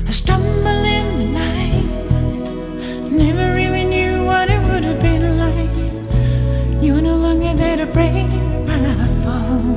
I stumble in the night, never really knew what it would have been like. You're no longer there to break my fall.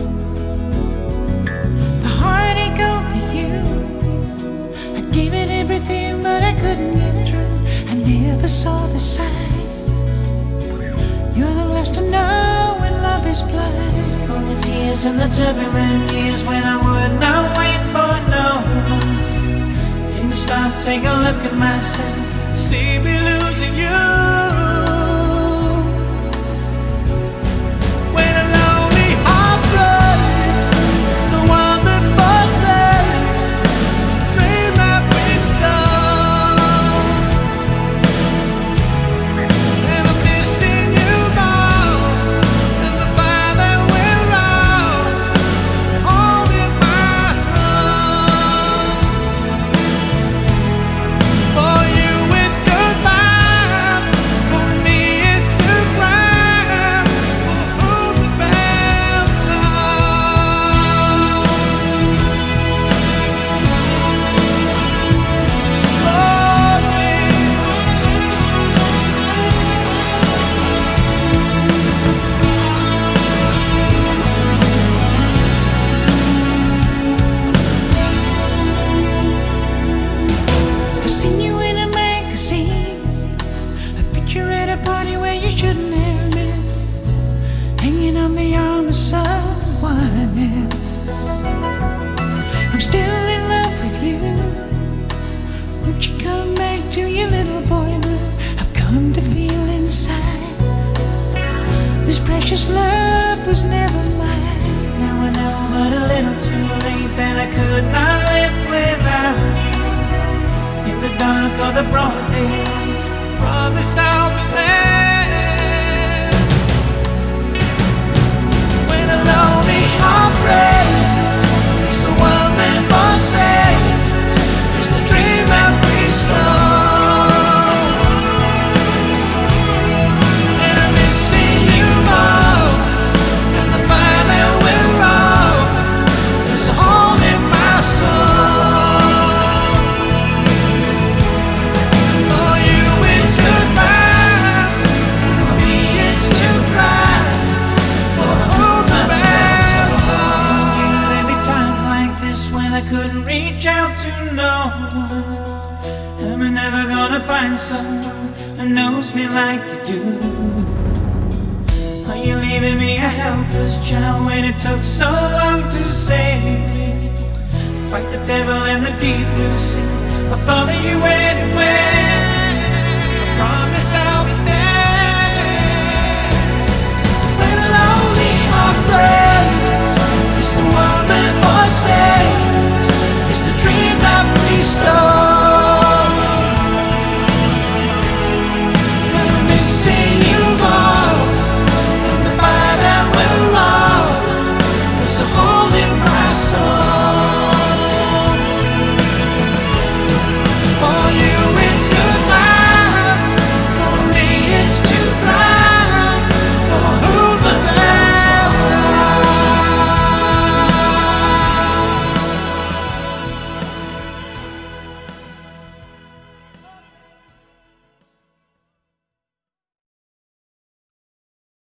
The heartache over you, I gave it everything but I couldn't get through. I never saw the signs. You're the last to know when love is blind. On the tears and the turbulent years when I would not wait for no one. Made me stop, take a look at myself, see me losing you. When a lonely heart breaks, it's the one that forsakes. It's a dream that we stole. And I'm missing you now, and the fire that we're on, haunting my soul. For you it's goodbye, for me it's to cry, for whom the bell tolls. Oh, baby. I seen you in a magazine, a picture at a party where you shouldn't have been, hanging on the arm of someone else. I'm still in love with you. Won't you come back to your little boy blue? I've come to feel inside this precious love was never mine. Now I know, but a little too late, that I could not live without you. In the dark or the broad daylight, promise I'll be there. When a lonely heart breaks, it's the one that forsakes. It's the dream that we stole. And I'm missing you more, and the fire that we're on is haunting my soul. For you it's goodbye, for me it's to cry, for whom the bell tolls. There'd be times like this when I couldn't reach out to no one. Am I never gonna find someone that knows me like you do? Are you leaving me a helpless child when it took so long to save me? Fight the devil in the deep blue sea, I'll follow you anywhere. I promise